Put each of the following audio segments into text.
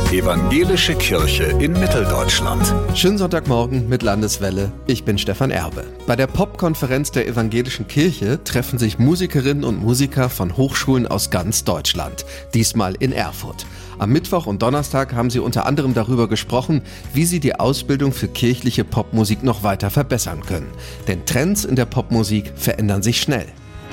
Evangelische Kirche in Mitteldeutschland. Schönen Sonntagmorgen mit Landeswelle. Ich bin Stefan Erbe. Bei der Popkonferenz der Evangelischen Kirche treffen sich Musikerinnen und Musiker von Hochschulen aus ganz Deutschland. Diesmal in Erfurt. Am Mittwoch und Donnerstag haben sie unter anderem darüber gesprochen, wie sie die Ausbildung für kirchliche Popmusik noch weiter verbessern können. Denn Trends in der Popmusik verändern sich schnell.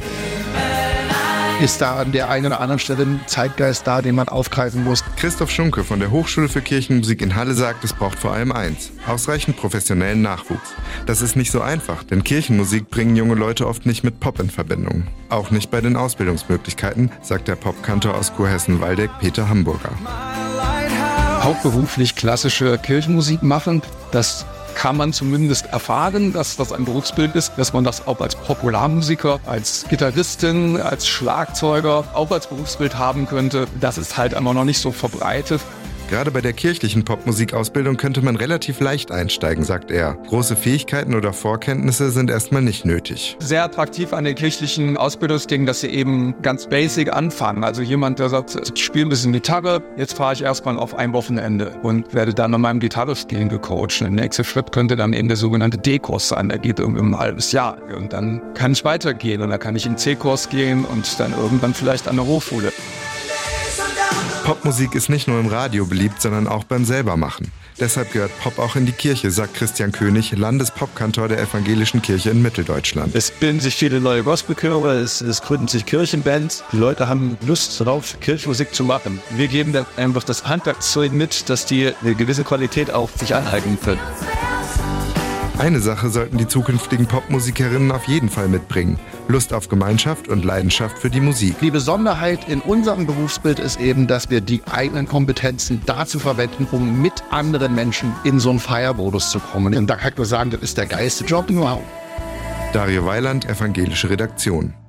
Ist da an der einen oder anderen Stelle ein Zeitgeist da, den man aufgreifen muss? Christoph Schunke von der Hochschule für Kirchenmusik in Halle sagt, es braucht vor allem eins: ausreichend professionellen Nachwuchs. Das ist nicht so einfach, denn Kirchenmusik bringen junge Leute oft nicht mit Pop in Verbindung. Auch nicht bei den Ausbildungsmöglichkeiten, sagt der Popkantor aus Kurhessen-Waldeck Peter Hamburger. Hauptberuflich klassische Kirchenmusik machen, das kann man zumindest erfahren, dass das ein Berufsbild ist, dass man das auch als Popularmusiker, als Gitarristin, als Schlagzeuger auch als Berufsbild haben könnte. Das ist halt immer noch nicht so verbreitet. Gerade bei der kirchlichen Popmusikausbildung könnte man relativ leicht einsteigen, sagt er. Große Fähigkeiten oder Vorkenntnisse sind erstmal nicht nötig. Sehr attraktiv an den kirchlichen Ausbildungsdingen, dass sie eben ganz basic anfangen. Also jemand, der sagt, ich spiele ein bisschen Gitarre, jetzt fahre ich erstmal auf ein Wochenende und werde dann an meinem Gitarrespielen gecoacht. Der nächste Schritt könnte dann eben der sogenannte D-Kurs sein, der geht irgendwie ein halbes Jahr. Und dann kann ich weitergehen und dann kann ich in den C-Kurs gehen und dann irgendwann vielleicht an der Hochschule. Popmusik ist nicht nur im Radio beliebt, sondern auch beim Selbermachen. Deshalb gehört Pop auch in die Kirche, sagt Christian König, Landespopkantor der Evangelischen Kirche in Mitteldeutschland. Es bilden sich viele neue Gospelchöre, es gründen sich Kirchenbands. Die Leute haben Lust darauf, Kirchenmusik zu machen. Wir geben da einfach das Handwerkszeug mit, dass die eine gewisse Qualität auch sich anhalten können. Eine Sache sollten die zukünftigen Popmusikerinnen auf jeden Fall mitbringen: Lust auf Gemeinschaft und Leidenschaft für die Musik. Die Besonderheit in unserem Berufsbild ist eben, dass wir die eigenen Kompetenzen dazu verwenden, um mit anderen Menschen in so einen Feiermodus zu kommen. Und da kann ich nur sagen, das ist der geilste Job überhaupt. Dario Weiland, Evangelische Redaktion.